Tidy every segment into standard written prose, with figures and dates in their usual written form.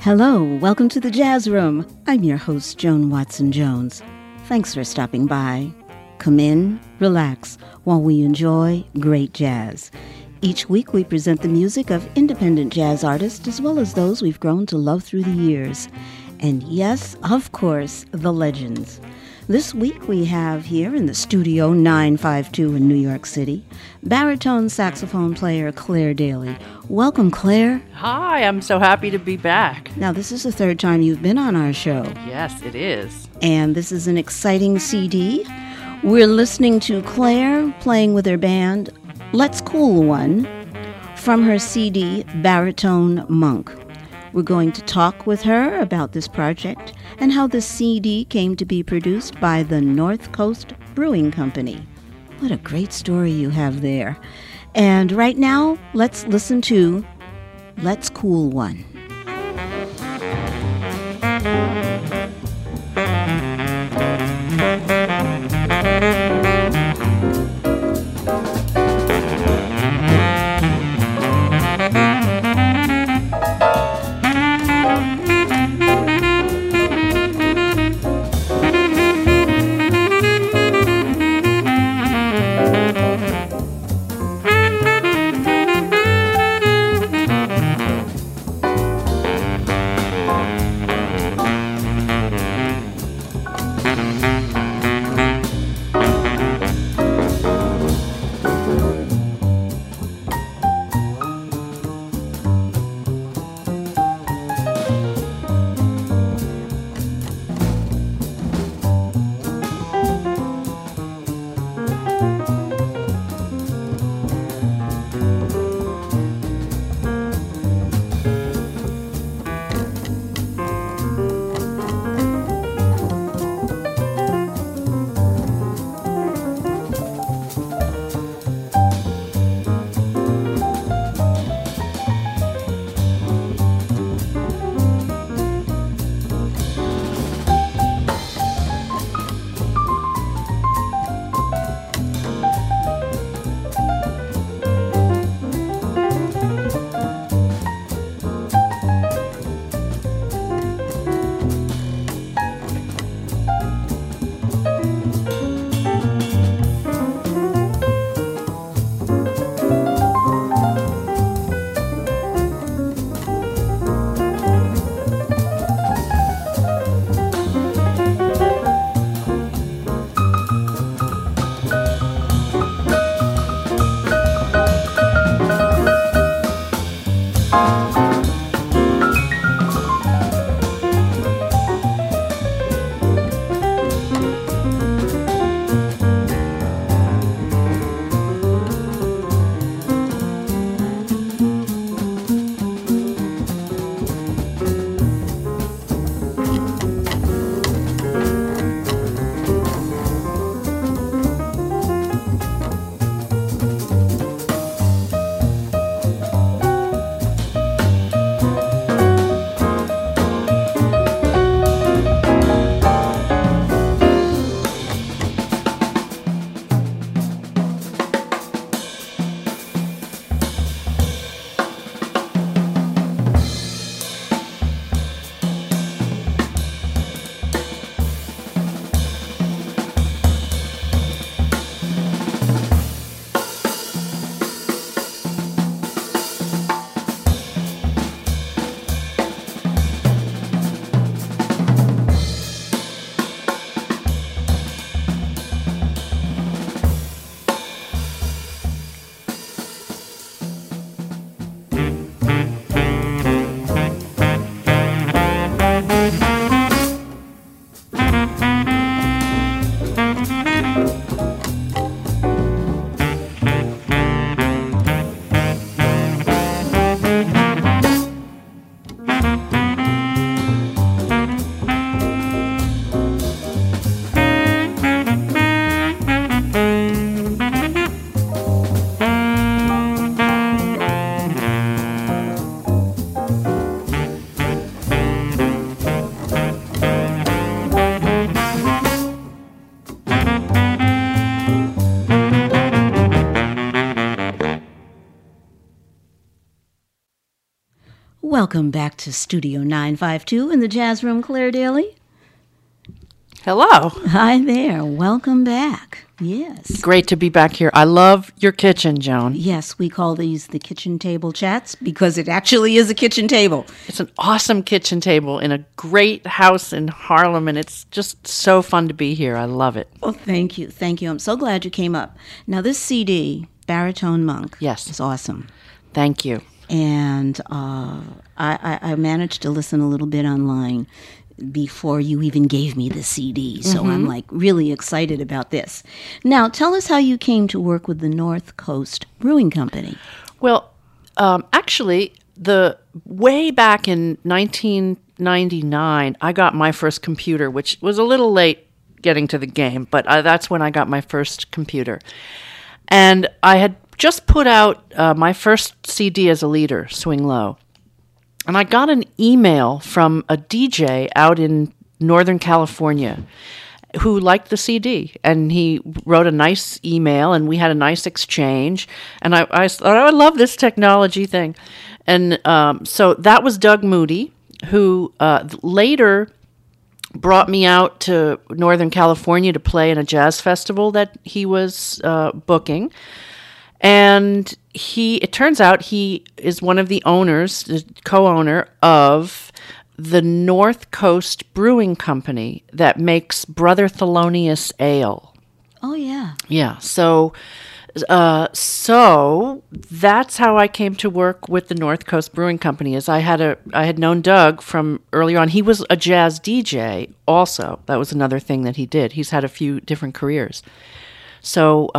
Hello, welcome to the Jazz Room. I'm your host, Joan Watson Jones. Thanks for stopping by. Come in, relax, while we enjoy great jazz. Each week we present the music of independent jazz artists as well as those we've grown to love through the years. And yes, of course, the legends. This week we have here in the Studio 952 in New York City, baritone saxophone player Claire Daly. Welcome, Claire. Hi, I'm so happy to be back. Now, this is the third time you've been on our show. Yes, it is. And this is an exciting CD. We're listening to Claire playing with her band, Let's Cool One, from her CD, Baritone Monk. We're going to talk with her about this project and how the CD came to be produced by the North Coast Brewing Company. What a great story you have there. And right now, let's listen to Let's Cool One. Welcome back to Studio 952 in the Jazz Room, Claire Daly. Hello. Hi there. Welcome back. Yes. Great to be back here. I love your kitchen, Joan. Yes, we call these the kitchen table chats because it actually is a kitchen table. It's an awesome kitchen table in a great house in Harlem, and it's just so fun to be here. I love it. Oh, thank you. Thank you. I'm so glad you came up. Now, this CD, Baritone Monk, Yes. is awesome. Thank you. And I managed to listen a little bit online before you even gave me the CD. So I'm like really excited about this. Now, tell us how you came to work with the North Coast Brewing Company. Well, actually, the way back in 1999, I got my first computer, which was a little late getting to the game, but that's when I got my first computer. And I had just put out my first CD as a leader, Swing Low. And I got an email from a DJ out in Northern California who liked the CD. And he wrote a nice email, and we had a nice exchange. And I thought, I love this technology thing. And so that was Doug Moody, who later brought me out to Northern California to play in a jazz festival that he was booking. And it turns out he is one of the owners, the co-owner of the North Coast Brewing Company that makes Brother Thelonious Ale. Oh, yeah. Yeah. So that's how I came to work with the North Coast Brewing Company. Is I had known Doug from earlier on. He was a jazz DJ also. That was another thing that he did. He's had a few different careers. So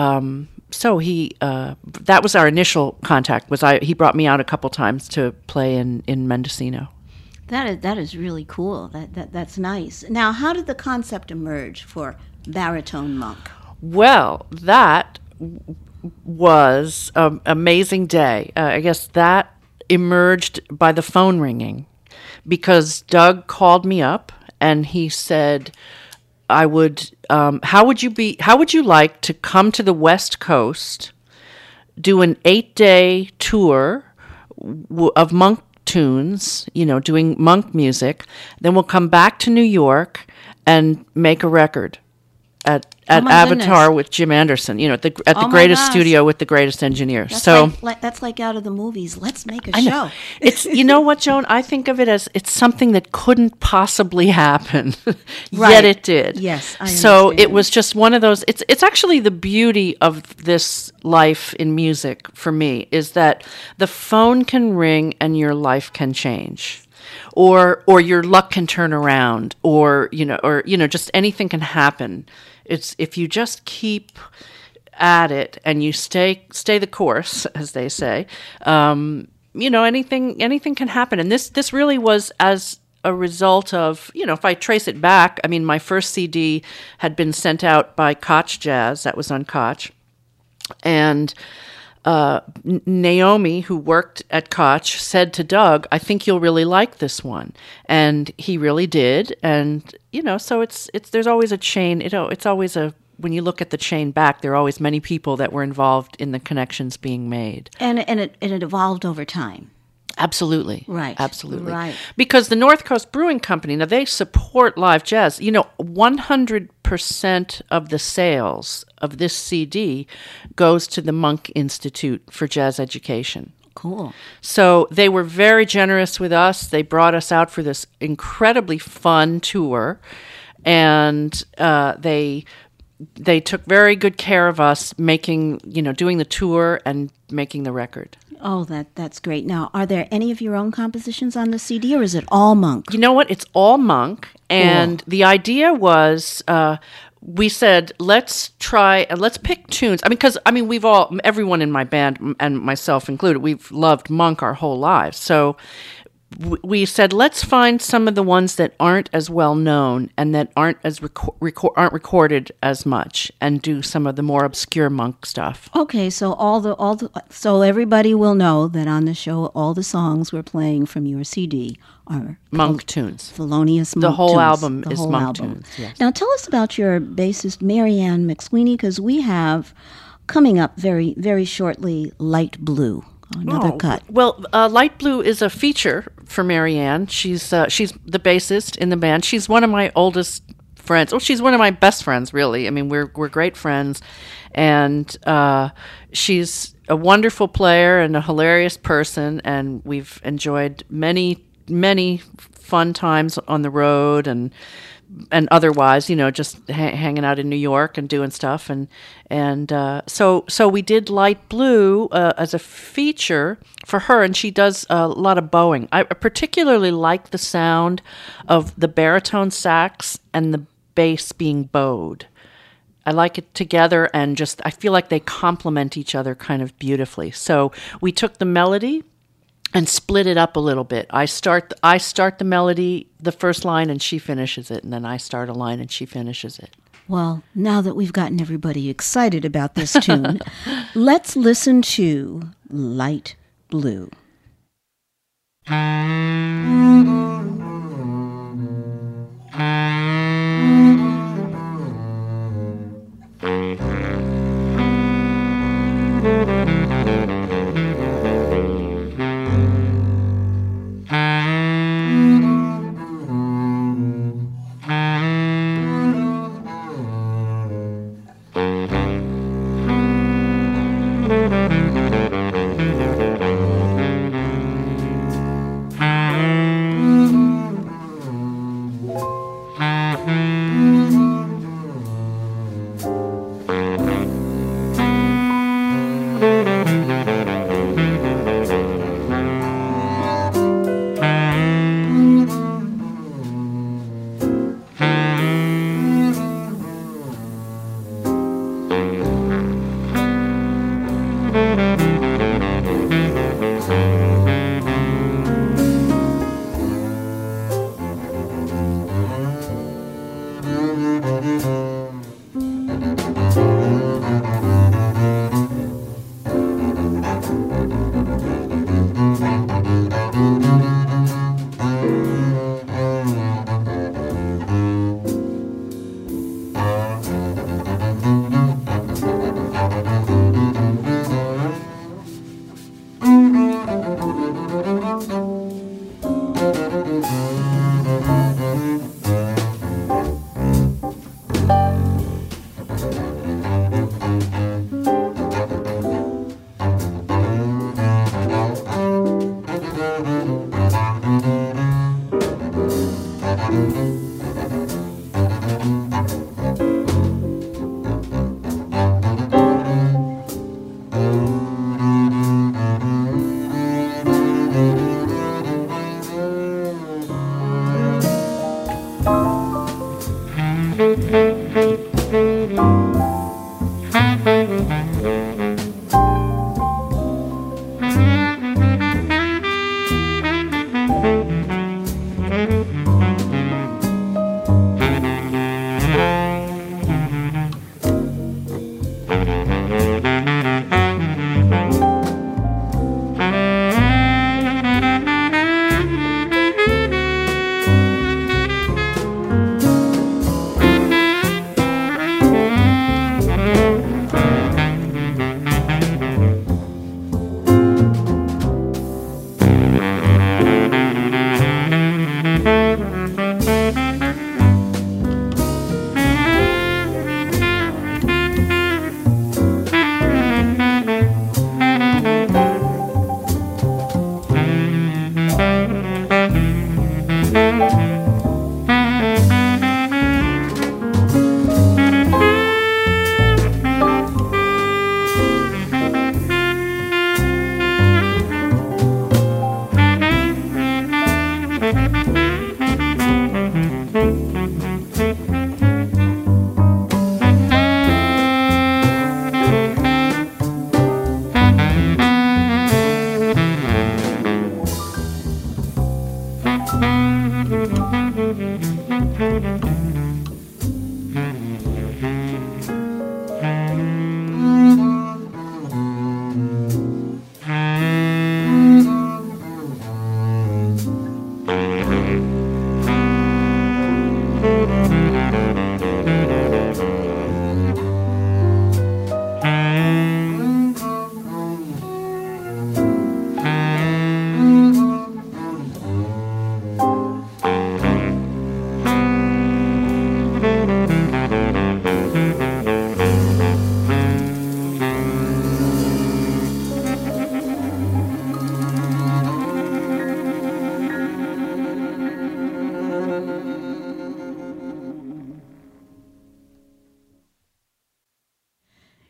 that was our initial contact. He brought me out a couple times to play in Mendocino. That is really cool. That's nice. Now, how did the concept emerge for Baritone Monk? Well, that was an amazing day. I guess that emerged by the phone ringing, because Doug called me up and he said, how would you like to come to the West Coast, do an 8-day tour of monk tunes, doing monk music, then we'll come back to New York and make a record at Avatar goodness. with Jim Anderson, at the greatest studio with the greatest engineer. That's like out of the movies. Let's make a I know. show. It's what, Joan? I think of it as it's something that couldn't possibly happen, yet it did. Yes, I So understand. it was just one of those. It's actually the beauty of this life in music for me is that the phone can ring and your life can change. Or your luck can turn around, or just anything can happen. It's if you just keep at it and you stay the course, as they say. Anything can happen. And this really was as a result of, if I trace it back. I mean, my first CD had been sent out by Koch Jazz. That was on Koch, and Naomi, who worked at Koch, said to Doug, I think you'll really like this one. And he really did. And, so there's always a chain, it's always when you look at the chain back, there are always many people that were involved in the connections being made. And it evolved over time. Absolutely. Right. Absolutely. Right. Because the North Coast Brewing Company, now they support live jazz. 100% of the sales of this CD goes to the Monk Institute for Jazz Education. Cool. So they were very generous with us. They brought us out for this incredibly fun tour, and they took very good care of us doing the tour and making the record. Oh, that's great. Now, are there any of your own compositions on the CD, or is it all Monk? You know what? It's all Monk. And the idea was, we said, let's pick tunes. Because everyone in my band, and myself included, we've loved Monk our whole lives. So we said, let's find some of the ones that aren't as well known and that aren't as aren't recorded as much, and do some of the more obscure Monk stuff. Okay, so so everybody will know that on the show, all the songs we're playing from your CD are Monk tunes. Thelonious Monk The whole tunes. album The is whole Monk album. tunes. Yes. Now, tell us about your bassist, Marianne McSweeney, because we have coming up very, very shortly, Light Blue. Another cut. Well, Light Blue is a feature for Marianne. She's the bassist in the band. She's one of my oldest friends. Oh, she's one of my best friends, really. I mean, we're great friends, and she's a wonderful player and a hilarious person. And we've enjoyed many fun times on the road and otherwise, just hanging out in New York and doing stuff, and so we did Light Blue as a feature for her, and she does a lot of bowing. I particularly like the sound of the baritone sax and the bass being bowed. I like it together, and I feel like they complement each other kind of beautifully. So we took the melody and split it up a little bit. I start the melody, the first line, and she finishes it, and then I start a line and she finishes it. Well, now that we've gotten everybody excited about this tune, let's listen to Light Blue.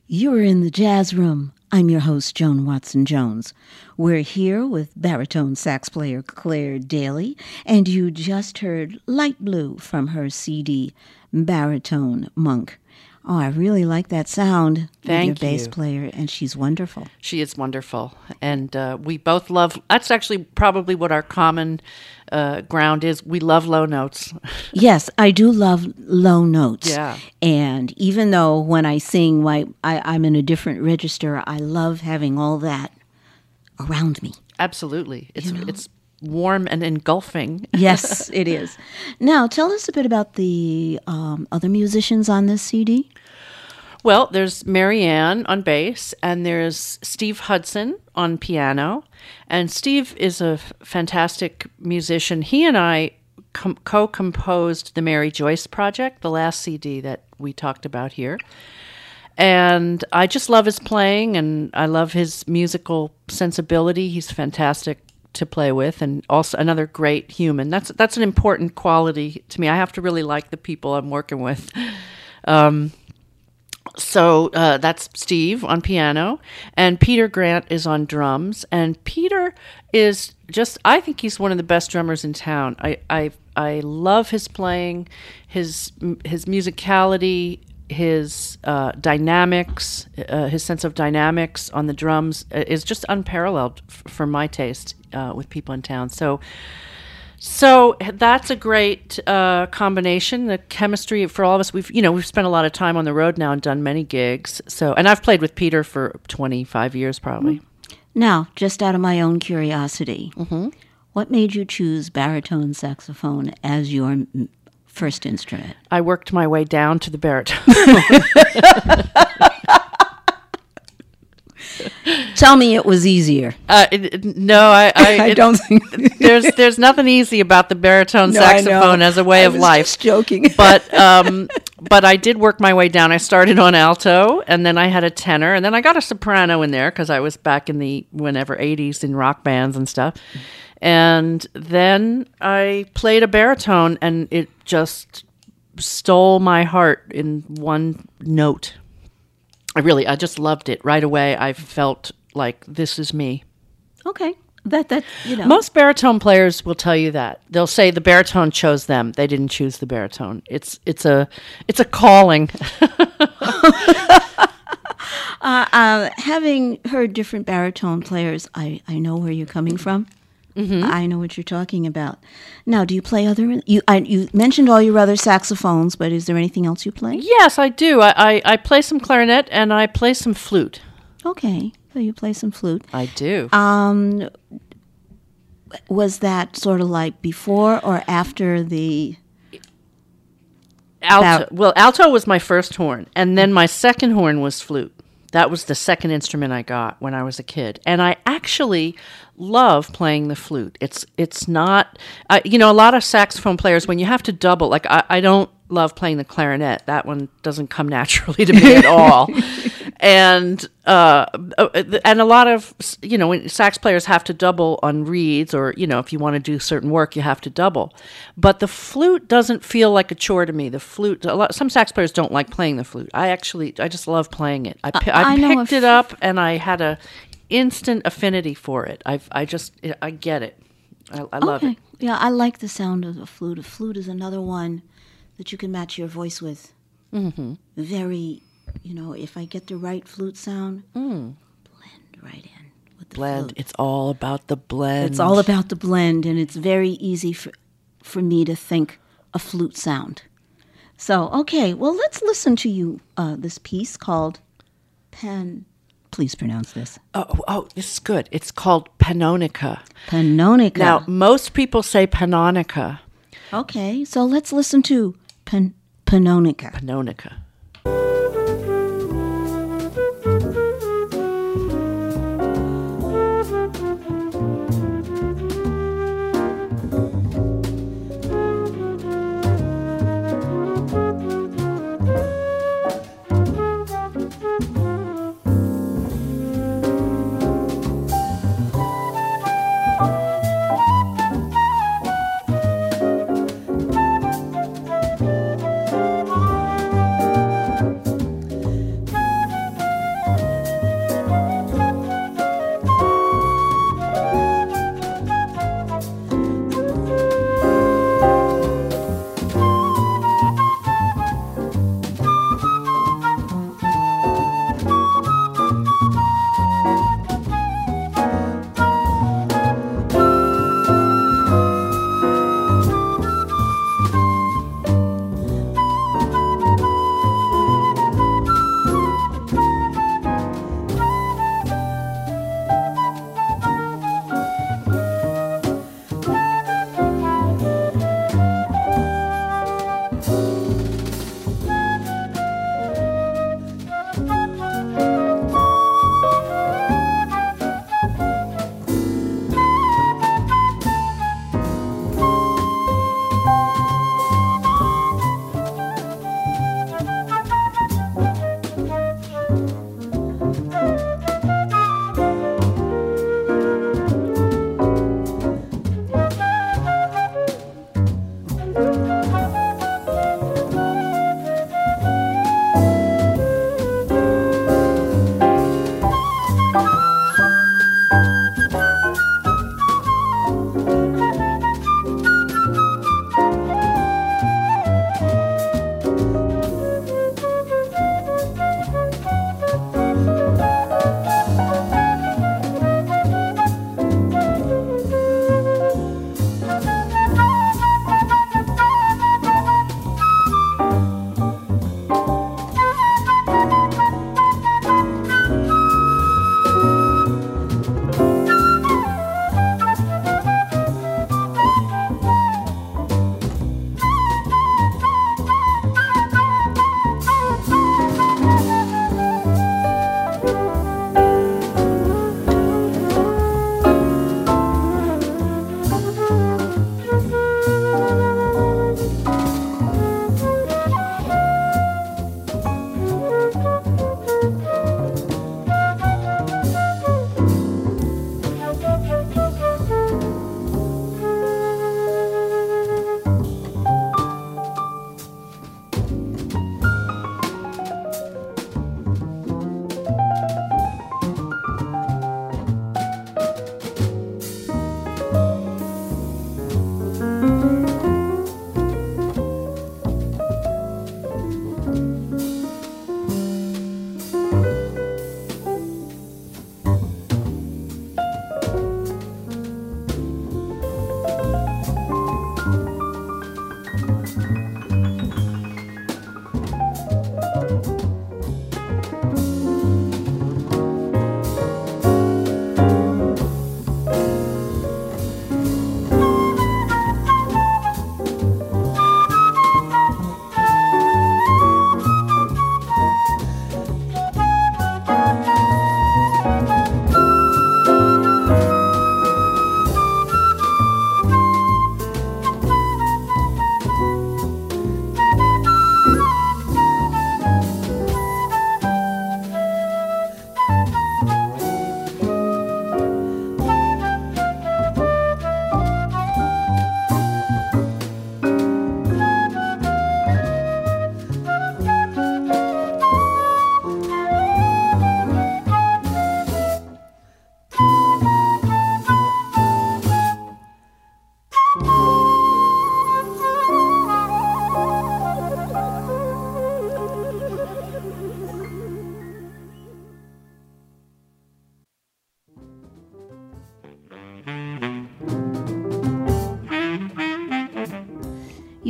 You're in the Jazz Room. I'm your host, Joan Watson Jones. We're here with baritone sax player Claire Daly, and you just heard Light Blue from her CD, Baritone Monk. Oh, I really like that sound. Thank with your bass you. player, and she's wonderful. She is wonderful. And we both love, that's actually probably what our common ground is. We love low notes. Yes, I do love low notes. Yeah. And even though when I sing, I'm in a different register, I love having all that around me. Absolutely. It's warm and engulfing. Yes, it is. Now, tell us a bit about the other musicians on this CD. Well, there's Marianne on bass, and there's Steve Hudson on piano. And Steve is a fantastic musician. He and I co-composed the Mary Joyce Project, the last CD that we talked about here. And I just love his playing, and I love his musical sensibility. He's fantastic to play with, and also another great human. That's an important quality to me. I have to really like the people I'm working with. So that's Steve on piano, and Peter Grant is on drums. And Peter is I think he's one of the best drummers in town. I love his playing, his musicality, his dynamics, his sense of dynamics on the drums is just unparalleled for my taste with people in town. So that's a great combination. The chemistry for all of us. We've spent a lot of time on the road now and done many gigs. And I've played with Peter for 25 years probably. Now, just out of my own curiosity, what made you choose baritone saxophone as your first instrument? I worked my way down to the baritone. Tell me it was easier. No, I don't think there's nothing easy about the baritone saxophone as a way of life. Just joking. But I did work my way down. I started on alto, and then I had a tenor, and then I got a soprano in there because I was back in the 80s in rock bands and stuff. And then I played a baritone, and it just stole my heart in one note. I just loved it right away. I felt like this is me. Okay. That Most baritone players will tell you that. They'll say the baritone chose them. They didn't choose the baritone. It's a calling. Having heard different baritone players, I know where you're coming from. Mm-hmm. I know what you're talking about. Now, do you play other? You mentioned all your other saxophones, but is there anything else you play? Yes, I do. I play some clarinet and I play some flute. Okay, so you play some flute. I do. Was that sort of like before or after the alto? Well, alto was my first horn, and then my second horn was flute. That was the second instrument I got when I was a kid. And I actually love playing the flute. It's not, a lot of saxophone players, when you have to double, like I don't love playing the clarinet. That one doesn't come naturally to me at all. And a lot of, when sax players have to double on reeds, or, if you want to do certain work, you have to double. But the flute doesn't feel like a chore to me. The flute, some sax players don't like playing the flute. I just love playing it. I picked it up, and I had a instant affinity for it. I get it. I love it. Yeah, I like the sound of the flute. A flute is another one that you can match your voice with. Mm-hmm. Very, if I get the right flute sound, blend right in with the flute. It's all about the blend. It's all about the blend, and it's very easy for me to think a flute sound. So, okay, well, let's listen to you this piece called Please pronounce this. Oh, this is good. It's called Pannonica. Pannonica. Now, most people say Pannonica. Okay, so let's listen to Pannonica. Pannonica.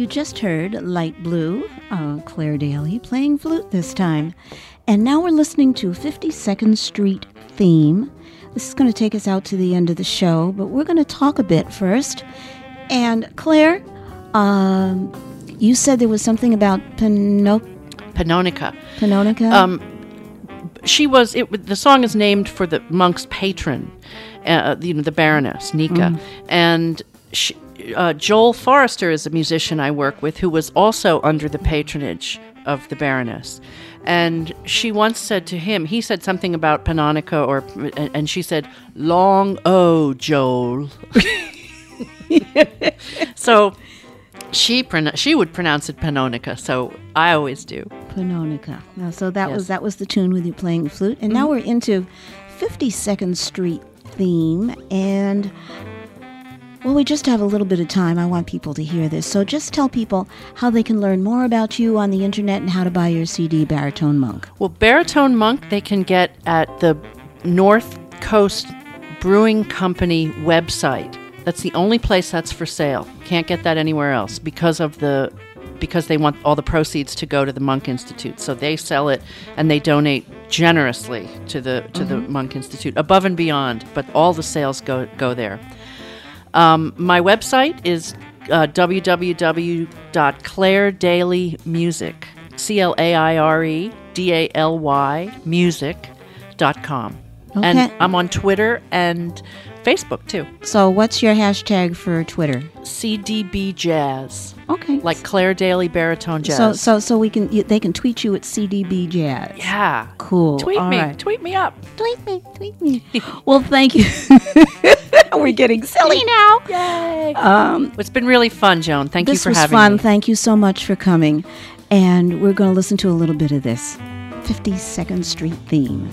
just heard Light Blue, Claire Daly playing flute this time. And now we're listening to 52nd Street Theme. This is going to take us out to the end of the show, but we're going to talk a bit first. And Claire, you said there was something about Pannonica. Pannonica? The song is named for the monk's patron, the Baroness, Nika. And Joel Forrester is a musician I work with who was also under the patronage of the Baroness. And she once said to him, he said something about Pannonica, and she said, "Long O, Joel." So she would pronounce it Pannonica, so I always do. Pannonica. So that was the tune with you playing the flute. And now we're into 52nd Street Theme. And, well, we just have a little bit of time. I want people to hear this. So just tell people how they can learn more about you on the internet and how to buy your CD, Baritone Monk. Well, Baritone Monk they can get at the North Coast Brewing Company website. That's the only place that's for sale. Can't get that anywhere else because they want all the proceeds to go to the Monk Institute. So they sell it and they donate generously to the Monk Institute, above and beyond. But all the sales go there. My website is www.clairedailymusic, CLAIREDALY music.com. Okay. And I'm on Twitter and Facebook too. So what's your hashtag for Twitter? CDB Jazz. Okay. Like Claire Daly Baritone Jazz. So they can tweet you at CDB Jazz. Yeah. Cool. Tweet All me. right. Tweet me up. Tweet me. Well, thank you. We're getting silly now. Yay. It's been really fun, Joan. Thank you for having me. This was fun. Thank you so much for coming. And we're going to listen to a little bit of this 52nd Street Theme.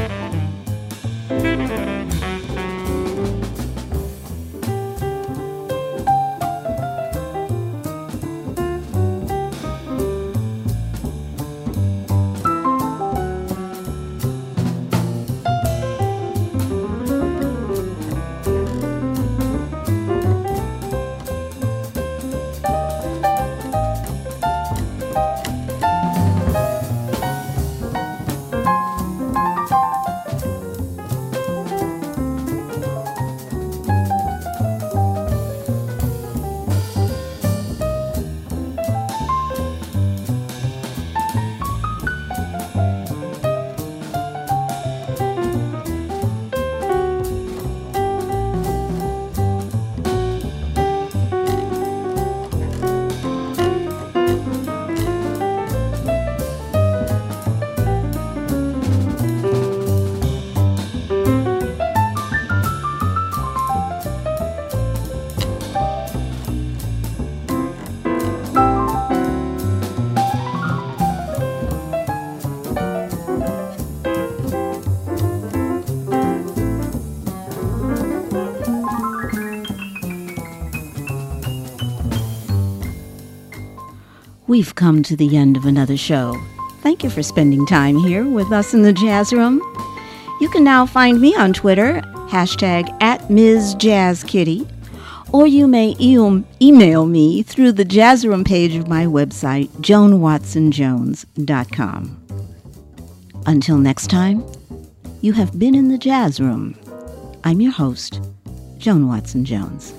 We've come to the end of another show. Thank you for spending time here with us in the Jazz Room. You can now find me on Twitter, hashtag @MsJazzKitty, or you may email me through the Jazz Room page of my website, JoanWatsonJones.com. Until next time, you have been in the Jazz Room. I'm your host, Joan Watson Jones.